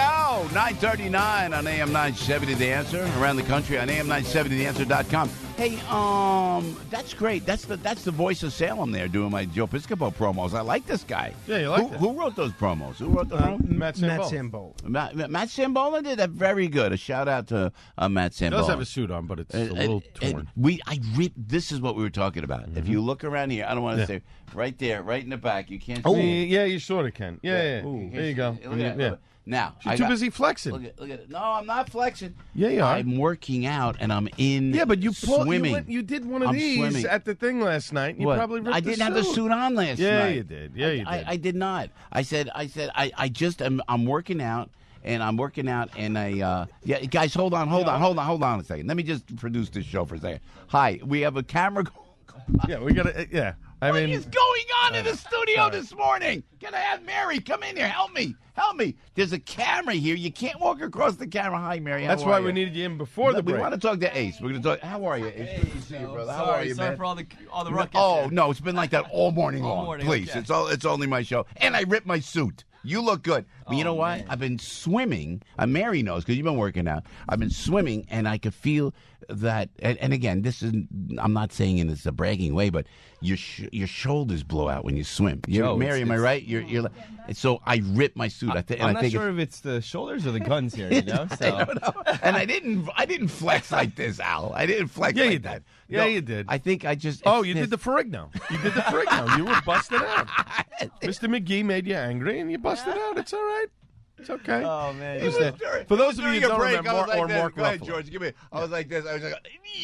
9:39 on AM 970 The Answer. Around the country on AM970theanswer.com. Hey, that's great. That's the voice of Salem there doing my Joe Piscopo promos. I like this guy. Yeah, you like that. Who wrote those promos? Who wrote the promos? Matt Sambola. Matt Sambola did that very good. A shout out to Matt Sambola. He does have a suit on, but it's a little torn. This is what we were talking about. Mm-hmm. If you look around here, I don't want to say right there, right in the back. You can't see. Oh, yeah, you sort of can. Yeah. Ooh, there you go. Look at it. Now, you're too busy flexing. Look at it. No, I'm not flexing. Yeah, you are. I'm working out and I'm in. Yeah, but you swimming. You did one of these at the thing last night. And you probably ripped I didn't have the suit on last night. Yeah, you did. Yeah, you did. I did not. I said. I'm working out. And I'm working out, and guys, hold on a second. Let me just produce this show for a second. Hi, we have a camera. Yeah, we got to. What is going on in the studio this morning? Can I have Mary come in here? Help me. There's a camera here. You can't walk across the camera. Hi, Mary. That's why we needed you in before the break. We want to talk to Ace. We're going to talk. How are you, Ace? Good to see you, brother. How are you, man? Sorry for all the ruckus. Oh, no, it's been like that all morning long. Please, okay. It's only my show. And I ripped my suit. You look good. But you know what? I've been swimming. Mary knows because you've been working out. I've been swimming, and I could feel that. And again, I'm not saying in a bragging way, but your shoulders blow out when you swim. Mary, am I right? You're so I ripped my suit. I'm not sure if it's the shoulders or the guns here. You know, so. I don't know. And I didn't flex like this, Al. I didn't flex like that. Yeah, you did. I think I just. Oh, you did the Ferrigno. You were busted out. Mr. McGee made you angry, and you busted out. It's all right. It's okay. Oh, man. For those of you who don't remember, Mark Ruffalo. Go ahead, Ruffalo. George. Give me. I was like this. I was like,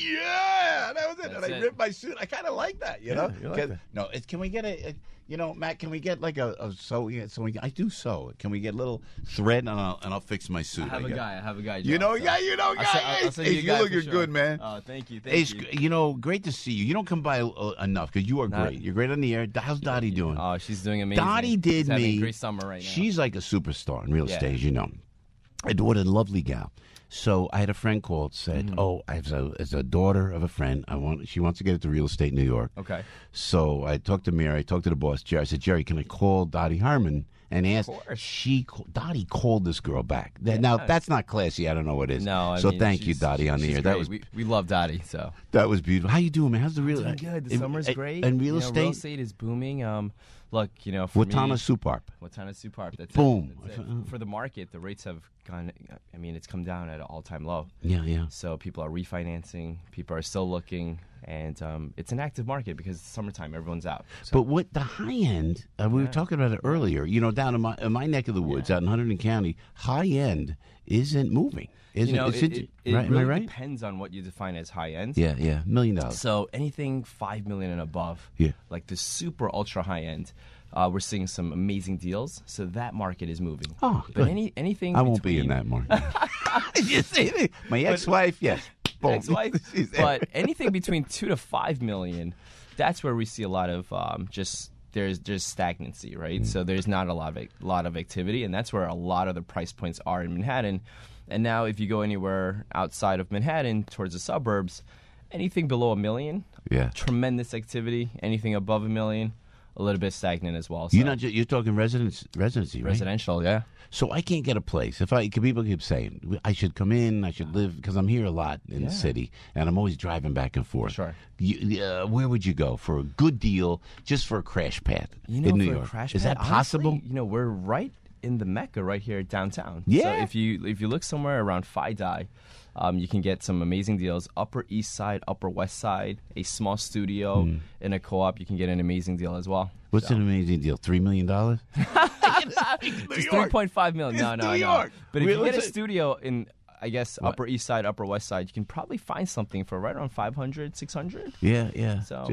yeah, that was it. And I ripped my suit. I kind of like that, you know? You like that. No, can we get Matt, can we get like a sewing? I do sew. Can we get a little thread, and I'll fix my suit? I have a guy. You know a guy. I'll send you a guy. You look good, man. Oh, thank you. Great to see you. You don't come by enough because you are great. You're great on the air. How's Dottie doing? Oh, she's doing amazing. Dottie did having me. A great summer right now. She's like a superstar in real estate, as you know. What a lovely gal. So I had a friend called, said, as a daughter of a friend, she wants to get into real estate in New York. Okay. So I talked to Mary, I talked to the boss, Jerry. I said, Jerry, can I call Dottie Harmon and ask? Dottie called this girl back. Now, that's not classy. I don't know what it is. No, thank you, Dottie, on the air. That was we love Dottie, so. That was beautiful. How you doing, man? How's the real estate? Good. The summer's great. And real estate? Real estate is booming. Look, for Watana Suparp. Watana Suparp. That's boom. That's it. For the market, the rates have gone. I mean, it's come down at an all-time low. Yeah. So people are refinancing. People are still looking, and it's an active market because it's summertime. Everyone's out. So. But what the high end? We were talking about it earlier. Down in my neck of the woods, out in Hunterdon County, high end isn't moving. It right? really Am I right? depends on what you define as high end. Yeah, $1 million. So anything $5 million and above, like the super ultra high end, we're seeing some amazing deals. So that market is moving. Oh, but good. anything. I won't be in that market. You see, my ex-wife, yes. Ex-wife, but anything between $2 to $5 million, that's where we see a lot of there's stagnancy, right? So there's not a lot of activity, and that's where a lot of the price points are in Manhattan. And now, if you go anywhere outside of Manhattan towards the suburbs, anything below $1 million, tremendous activity. Anything above $1 million, a little bit stagnant as well. So. You're talking residency, right? Residential, yeah. So I can't get a place. People keep saying I should come in, I should live, because I'm here a lot in the city, and I'm always driving back and forth. Sure. Where would you go for a good deal, just for a crash pad in New York? Is that possible? Honestly, we're right in the Mecca right here downtown. Yeah. So if you look somewhere around FiDi, you can get some amazing deals. Upper East Side, Upper West Side, a small studio in a co-op, you can get an amazing deal as well. What's an amazing deal? $3 million? Just 3.5 million. No. York. But if you get a studio in, I guess, Upper East Side, Upper West Side, you can probably find something for right around 500, 600. Yeah. So,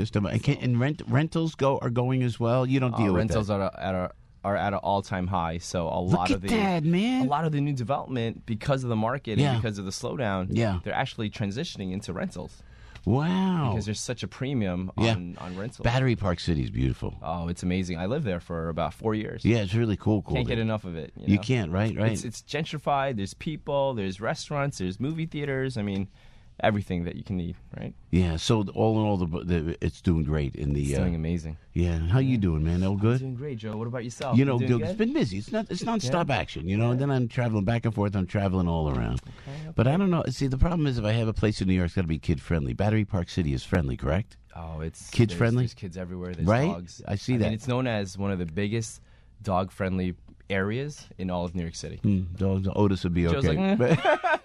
rentals are going as well. You don't deal with rentals that. are at an all-time high. So a lot of the new development, because of the market and because of the slowdown, they're actually transitioning into rentals. Wow. Because there's such a premium on rentals. Battery Park City is beautiful. Oh, it's amazing. I lived there for about 4 years. Yeah, it's really cool. Can't get enough of it. You can't, right? It's gentrified. There's people. There's restaurants. There's movie theaters. I mean, everything that you can need, right? Yeah, so all in all, it's doing great. It's doing amazing. Yeah, how you doing, man? All good? I'm doing great, Joe. What about yourself? You know, it's been busy. It's nonstop action, And then I'm traveling back and forth. I'm traveling all around. Okay. But I don't know. See, the problem is if I have a place in New York, it's got to be kid-friendly. Battery Park City is friendly, correct? Oh, it's kids-friendly? There's kids everywhere. There's right? dogs. I see that. Mean, it's known as one of the biggest dog-friendly areas in all of New York City. Dogs, Otis would be Joe's okay. Like,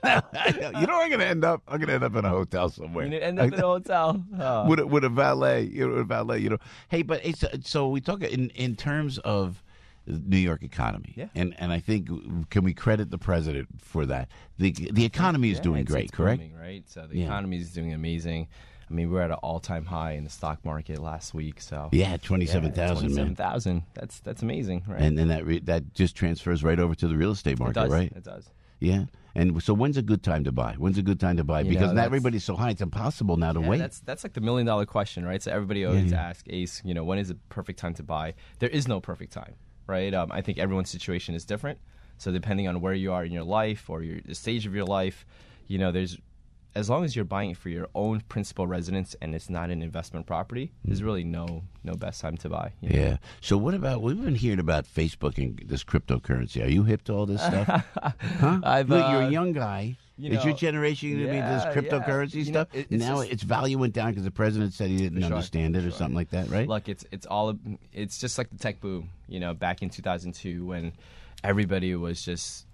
you know where I'm going to end up? I'm going to end up in a hotel somewhere. You're going to end up in a hotel. Oh. With a valet. Hey, but so we talk in terms of New York economy. Yeah. And I think, can we credit the president for that? The economy is doing great, correct? Booming, right? So the economy is doing amazing. I mean, we're at an all-time high in the stock market last week. So 27,000, 27,000. That's amazing, right? And then that just transfers right over to the real estate market, right? It does. Yeah. And so when's a good time to buy? Because not everybody's so high. It's impossible now to wait. That's like the $1 million question, right? So everybody always asks, Ace, when is the perfect time to buy? There is no perfect time, right? I think everyone's situation is different. So depending on where you are in your life or the stage of your life, there's, as long as you're buying it for your own principal residence and it's not an investment property, there's really no best time to buy. Yeah. So what about, we've been hearing about Facebook and this cryptocurrency. Are you hip to all this stuff? Huh? You're a young guy. Is your generation going to be this cryptocurrency stuff? Its value went down because the president said he didn't understand it or something like that, right? Look, it's just like the tech boom, back in 2002 when everybody was just,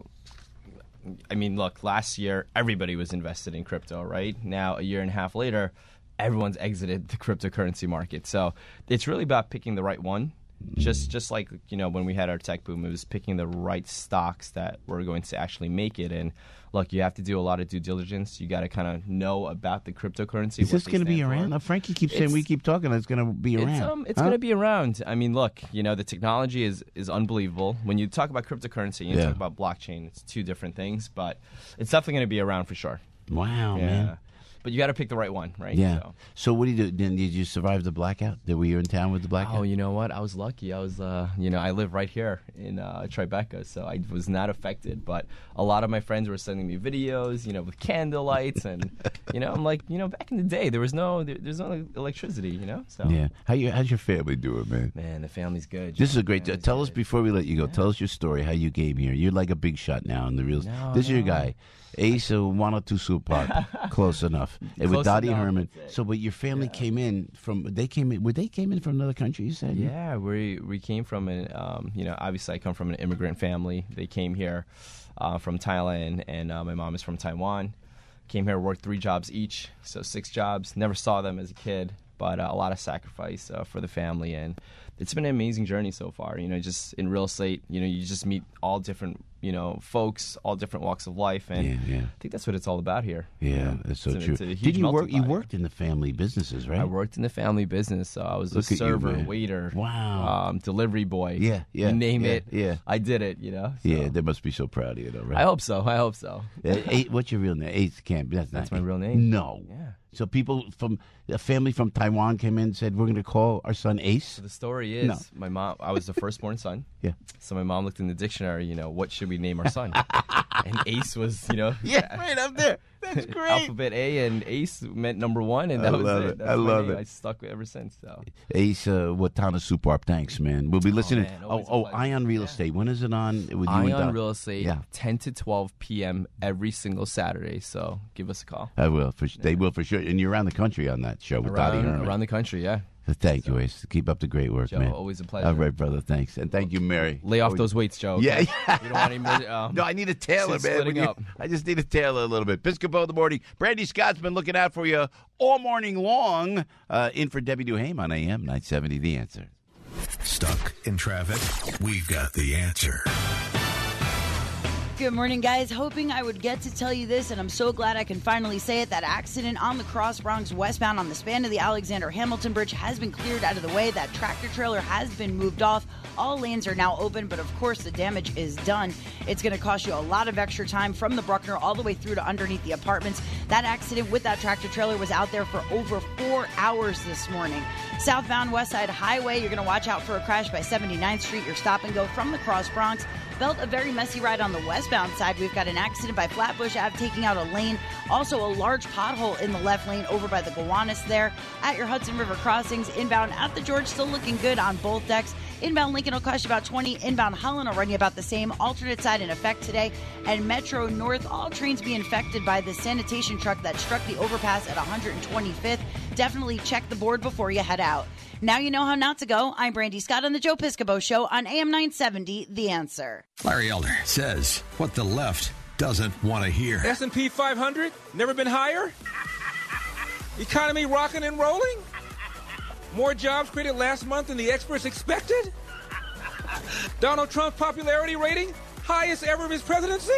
I mean, look, last year, everybody was invested in crypto, right? Now, a year and a half later, everyone's exited the cryptocurrency market. So it's really about picking the right one. Just like, when we had our tech boom, it was picking the right stocks that were going to actually make it. And look, you have to do a lot of due diligence. You got to kind of know about the cryptocurrency. Is this going to be around? Now, Frankie keeps saying we keep talking. It's going to be around. It's going to be around. I mean, look, the technology is unbelievable. When you talk about cryptocurrency and you talk about blockchain, it's two different things. But it's definitely going to be around for sure. Wow, man. But you got to pick the right one, right? Yeah. So what do you do? Then did you survive the blackout? Were you in town with the blackout? Oh, you know what? I was lucky. I was, I live right here in Tribeca, so I was not affected. But a lot of my friends were sending me videos, with candle lights, and I'm like, back in the day, there's no electricity, So yeah. How's your family doing, man? Man, the family's good. This is a great. Tell us before we let you go. Tell us your story. How you came here. You're like a big shot now in the real. This is your guy. Ace of Wanatusu Park, close enough. And with Dottie Herman. So, but your family came in from. They came in from another country. You said. Yeah, we came from an. Obviously, I come from an immigrant family. They came here from Thailand, and my mom is from Taiwan. Came here, worked 3 jobs each, so 6 jobs. Never saw them as a kid, but a lot of sacrifice for the family, and it's been an amazing journey so far. Just in real estate, you just meet all different, folks, all different walks of life, and I think that's what it's all about here. Yeah, that's so true. Did you work? You worked in the family businesses, right? I worked in the family business. So I was a server, waiter, delivery boy. Yeah. You name it. Yeah, I did it. So. Yeah, they must be so proud of you, though, right? I hope so. What's your real name? Ace Camp. That's my real name. No. Yeah. So people from a family from Taiwan came in and said, we're going to call our son Ace? So the story is, my mom, I was the firstborn son. Yeah. So my mom looked in the dictionary, what should we name our son? And Ace was, Yeah, right up there. That's great. Alphabet A and Ace meant number one, and that was it. That's I love it. I stuck with it ever since. So. Ace, Watana Suparp, thanks, man. We'll be listening. Man, Ion Real Estate. When is it on? With Ion Real Estate, 10 to 12 p.m. every single Saturday. So give us a call. I will. They will for sure. And you're around the country on that show with Dottie Herman. Around the country, yeah. Thank you, Ace. Keep up the great work, Joe, man. Always a pleasure. All right, brother. Thanks. And thank you, Mary. Lay off those weights, Joe. Okay? Yeah. You don't want any no, I need a tailor, man. I just need a tailor a little bit. Piscopo in the morning. Brandy Scott's been looking out for you all morning long. In for Debbie Duhame on AM 970, The Answer. Stuck in traffic? We've got the answer. Good morning, guys. Hoping I would get to tell you this, and I'm so glad I can finally say it. That accident on the Cross Bronx westbound on the span of the Alexander Hamilton Bridge has been cleared out of the way. That tractor trailer has been moved off. All lanes are now open, but of course the damage is done. It's going to cost you a lot of extra time from the Bruckner all the way through to underneath the apartments. That accident with that tractor trailer was out there for over 4 hours this morning. Southbound West Side Highway, you're going to watch out for a crash by 79th Street. Your stop and go from the Cross Bronx. Felt a very messy ride on the westbound side. We've got an accident by Flatbush Ave taking out a lane. Also a large pothole in the left lane over by the Gowanus there. At your Hudson River crossings, inbound at the George, still looking good on both decks. Inbound Lincoln will cost you about 20. Inbound Holland will run you about the same. Alternate side in effect today. And Metro North, all trains being affected by the sanitation truck that struck the overpass at 125th. Definitely check the board before you head out. Now you know how not to go. I'm Brandy Scott on the Joe Piscopo Show on AM 970, The Answer. Larry Elder says what the left doesn't want to hear. S&P 500, never been higher? Economy rocking and rolling? More jobs created last month than the experts expected? Donald Trump's popularity rating, highest ever of his presidency?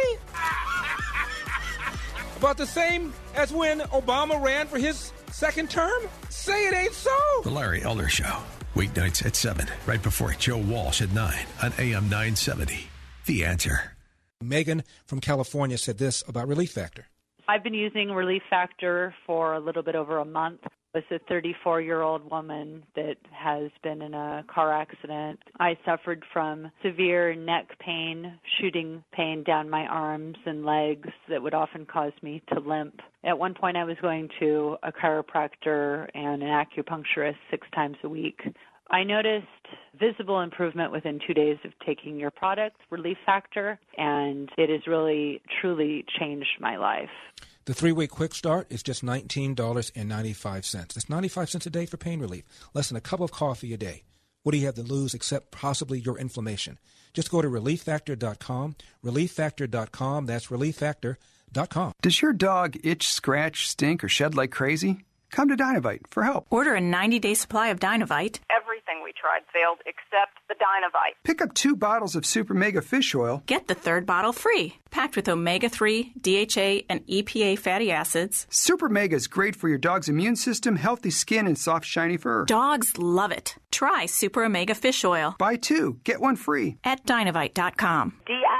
About the same as when Obama ran for his second term? Say it ain't so. The Larry Elder Show, weeknights at 7, right before Joe Walsh at 9 on AM 970. The Answer. Megan from California said this about Relief Factor. I've been using Relief Factor for a little bit over a month. I was a 34-year-old woman that has been in a car accident. I suffered from severe neck pain, shooting pain down my arms and legs that would often cause me to limp. At one point, I was going to a chiropractor and an acupuncturist 6 times a week. I noticed visible improvement within 2 days of taking your product, Relief Factor, and it has really, truly changed my life. The 3-week quick start is just $19.95. That's 95 cents a day for pain relief, less than a cup of coffee a day. What do you have to lose except possibly your inflammation? Just go to ReliefFactor.com, ReliefFactor.com, that's ReliefFactor.com. Does your dog itch, scratch, stink, or shed like crazy? Come to Dynovite for help. Order a 90-day supply of Dynovite. Everything we tried failed except the Dynovite. Pick up 2 bottles of Super Mega Fish Oil. Get the 3rd bottle free. Packed with omega-3, DHA, and EPA fatty acids. Super Mega is great for your dog's immune system, healthy skin, and soft, shiny fur. Dogs love it. Try Super Omega Fish Oil. Buy 2, get 1 free. At Dynovite.com.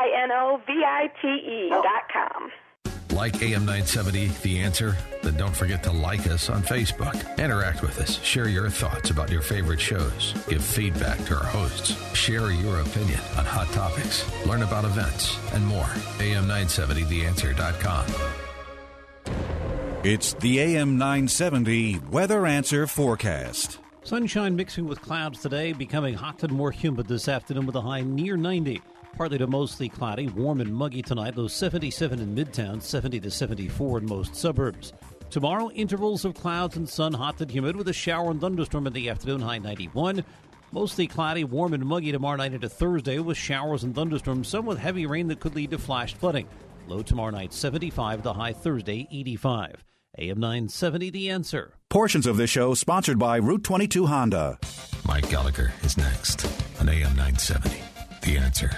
DINOVITE.com. Like AM 970, The Answer? Then don't forget to like us on Facebook. Interact with us. Share your thoughts about your favorite shows. Give feedback to our hosts. Share your opinion on hot topics. Learn about events and more. AM970theanswer.com. It's the AM 970 Weather Answer Forecast. Sunshine mixing with clouds today, becoming hot and more humid this afternoon with a high near 90. Partly to mostly cloudy, warm and muggy tonight, low 77 in Midtown, 70 to 74 in most suburbs. Tomorrow, intervals of clouds and sun, hot and humid with a shower and thunderstorm in the afternoon, high 91. Mostly cloudy, warm and muggy tomorrow night into Thursday with showers and thunderstorms, some with heavy rain that could lead to flash flooding. Low tomorrow night, 75, the high Thursday, 85. AM 970, The Answer. Portions of this show sponsored by Route 22 Honda. Mike Gallagher is next on AM 970. The Answer.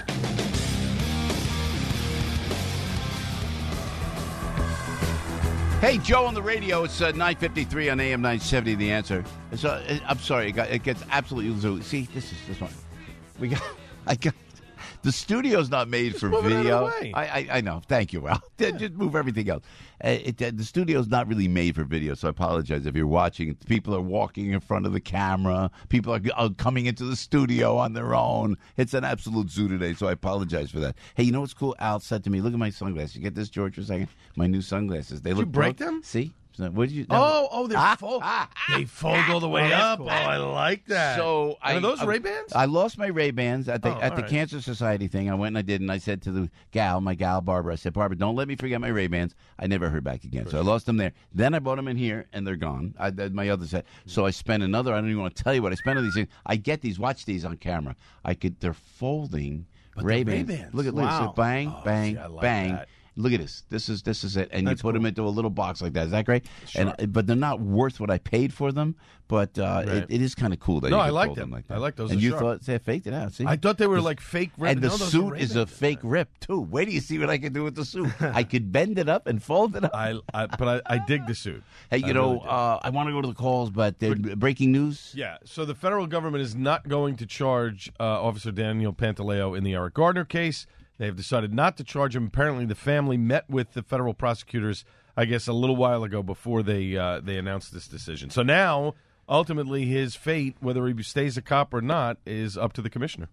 Hey, Joe on the radio. It's 9:53 on AM 970. The Answer. I'm sorry. It gets absolutely. See, this one. I got The studio's not made for move it out of the video. way. I know. Thank you, Al. Just move everything else. The studio's not really made for video, so I apologize if you're watching. People are walking in front of the camera. People are coming into the studio on their own. It's an absolute zoo today, so I apologize for that. Hey, you know what's cool? Al said to me, look at my sunglasses. You get this, George, for a second? My new sunglasses. They Did look you break broke. them? See? What did you? Oh, they're fold. They fold all the way up. cool. Oh, I like that. So are those Ray-Bans? I lost my Ray-Bans at the all right. Cancer Society thing. I went and I did, and I said to my gal Barbara, I said, Barbara, don't let me forget my Ray-Bans. I never heard back again, so I lost them there. Then I bought them in here, and they're gone. My other set. So I spent another. I don't even want to tell you what I spent on these things. I get these. Watch these on camera. They're folding Ray-Bans. Look at this. Bang, bang, bang. That. Look at this. This is it, and That's you put them into a little box like that. Is that great? Sure. But they're not worth what I paid for them. But it is kind of cool that No, you I can like fold them. like that. I like those. And are you sharp. thought they faked it out? See, I thought they were like fake rip. And the No, those are suit is a Ray-Bans. fake rip too. Wait till you see what I can do with the suit. I could bend it up and fold it up. But I dig the suit. Hey, I want to go to the calls, but breaking news. Yeah, so the federal government is not going to charge Officer Daniel Pantaleo in the Eric Gardner case. They have decided not to charge him. Apparently, the family met with the federal prosecutors, I guess, a little while ago before they announced this decision. So now, ultimately, his fate, whether he stays a cop or not, is up to the commissioner.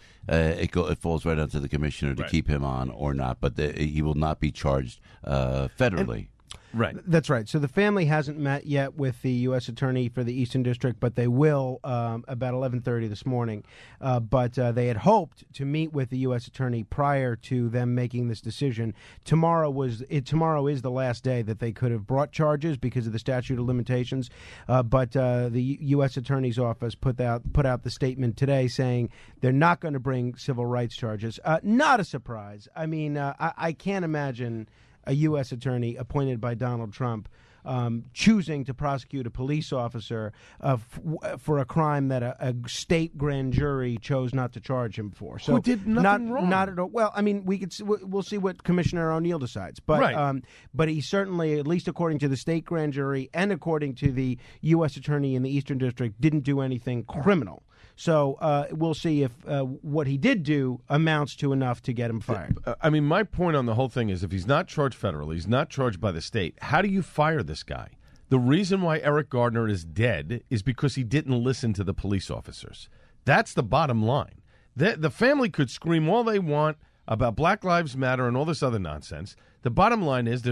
It falls right onto the commissioner to keep him on or not, but he will not be charged federally. Right. That's right. So the family hasn't met yet with the U.S. Attorney for the Eastern District, but they will about 11:30 this morning. But they had hoped to meet with the U.S. Attorney prior to them making this decision. Tomorrow is the last day that they could have brought charges because of the statute of limitations. But the U.S. Attorney's office put out the statement today saying they're not going to bring civil rights charges. Not a surprise. I mean, I can't imagine a U.S. attorney appointed by Donald Trump choosing to prosecute a police officer for a crime that a state grand jury chose not to charge him for. So who did nothing wrong? Not at all. Well, I mean, we'll see what Commissioner O'Neill decides. But right. But he certainly, at least according to the state grand jury and according to the U.S. attorney in the Eastern District, didn't do anything criminal. So we'll see if what he did do amounts to enough to get him fired. I mean, my point on the whole thing is if he's not charged federally, he's not charged by the state, how do you fire this guy? The reason why Eric Gardner is dead is because he didn't listen to the police officers. That's the bottom line. The family could scream all they want about Black Lives Matter and all this other nonsense. The bottom line is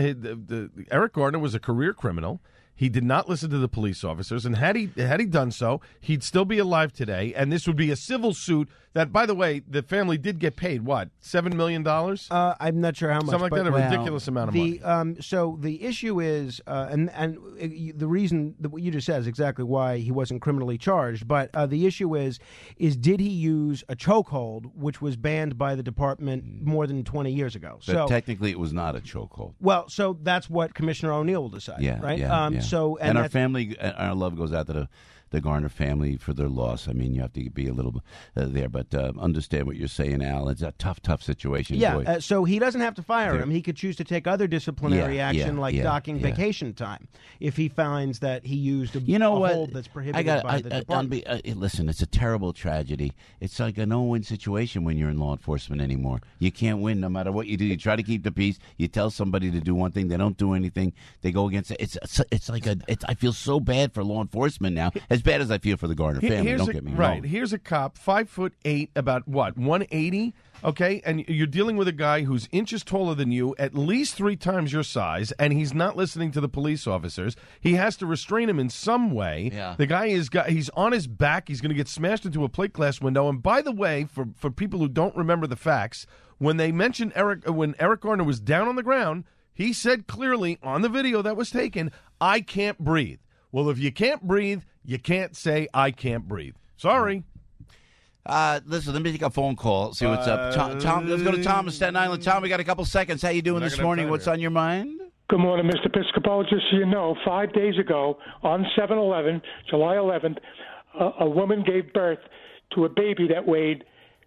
Eric Gardner was a career criminal. He did not listen to the police officers, and had he done so, he'd still be alive today, and this would be a civil suit that, by the way, the family did get paid, what, $7 million? I'm not sure how much. Something like that, a ridiculous amount of money. So the issue is, and the reason that what you just said is exactly why he wasn't criminally charged, but the issue is did he use a chokehold, which was banned by the department more than 20 years ago? But so technically it was not a chokehold. Well, so that's what Commissioner O'Neill will decide, right? Yeah. So and our family, our love goes out to the Garner family for their loss. I mean, you have to be a little there, but understand what you're saying, Al. It's a tough situation. Yeah, so he doesn't have to fire him. He could choose to take other disciplinary action, like docking vacation time, if he finds that he used a hold that's prohibited by the department. Listen, it's a terrible tragedy. It's like a no-win situation when you're in law enforcement anymore. You can't win no matter what you do. You try to keep the peace. You tell somebody to do one thing, they don't do anything. They go against it. It's like I feel so bad for law enforcement now. As bad as I feel for the Garner family, don't get me wrong. Right. Here's a cop, 5'8", about what, 180? Okay, and you're dealing with a guy who's inches taller than you, at least 3 times your size, and he's not listening to the police officers. He has to restrain him in some way. Yeah. The guy he's on his back. He's going to get smashed into a plate glass window. And by the way, for people who don't remember the facts, when they mentioned when Eric Gardner was down on the ground, he said clearly on the video that was taken, "I can't breathe." Well, if you can't breathe, you can't say, "I can't breathe." Sorry. Listen, let me take a phone call, see what's up. Tom, let's go to Tom in Staten Island. Tom, we got a couple seconds. How you doing this morning? What's on your mind? Good morning, Mr. Episcopal. Just so you know, 5 days ago, on 7/11, July 11th, a woman gave birth to a baby that weighed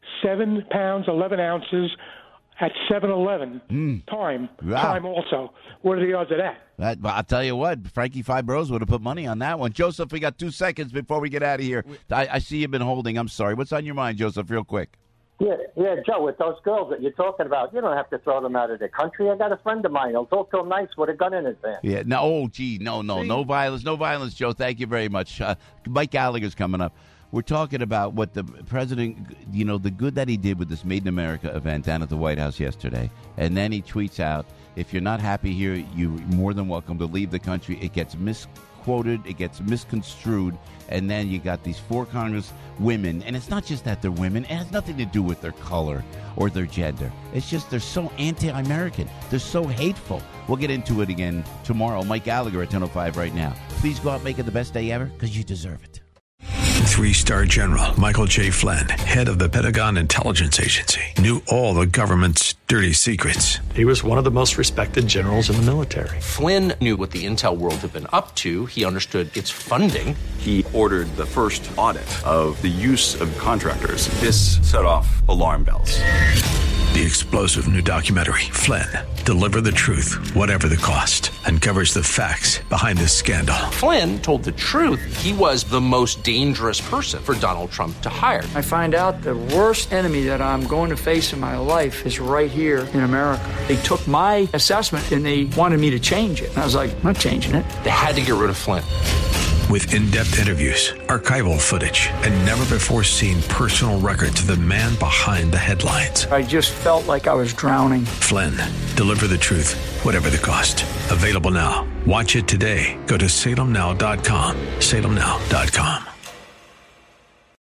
7 pounds, 11 ounces at 7-Eleven. Time also. What are the odds of that? I'll tell you what, Frankie Five Bros would have put money on that one. Joseph, we got 2 seconds before we get out of here. I see you've been holding. I'm sorry. What's on your mind, Joseph, real quick? Yeah, Joe, with those girls that you're talking about, you don't have to throw them out of the country. I got a friend of mine. He'll talk to them nice with a gun in his hand. Yeah, no violence, Joe. Thank you very much. Mike Gallagher's coming up. We're talking about what the president, the good that he did with this Made in America event down at the White House yesterday. And then he tweets out, if you're not happy here, you're more than welcome to leave the country. It gets misquoted, it gets misconstrued, and then you got these 4 Congress women, and it's not just that they're women. It has nothing to do with their color or their gender. It's just they're so anti-American. They're so hateful. We'll get into it again tomorrow. Mike Gallagher at 10:05 right now. Please go out and make it the best day ever, because you deserve it. 3-star General Michael J. Flynn, head of the Pentagon Intelligence Agency, knew all the government's dirty secrets. He was one of the most respected generals in the military. Flynn knew what the intel world had been up to. He understood its funding. He ordered the first audit of the use of contractors. This set off alarm bells. The explosive new documentary, Flynn, Deliver the Truth, Whatever the Cost, uncovers the facts behind this scandal. Flynn told the truth. He was the most dangerous person for Donald Trump to hire. I find out the worst enemy that I'm going to face in my life is right here in America. They took my assessment and they wanted me to change it. And I was like, I'm not changing it. They had to get rid of Flynn. With in-depth interviews, archival footage, and never-before-seen personal records of the man behind the headlines. I just felt like I was drowning. Flynn, Deliver the Truth, Whatever the Cost. Available now. Watch it today. Go to salemnow.com. salemnow.com.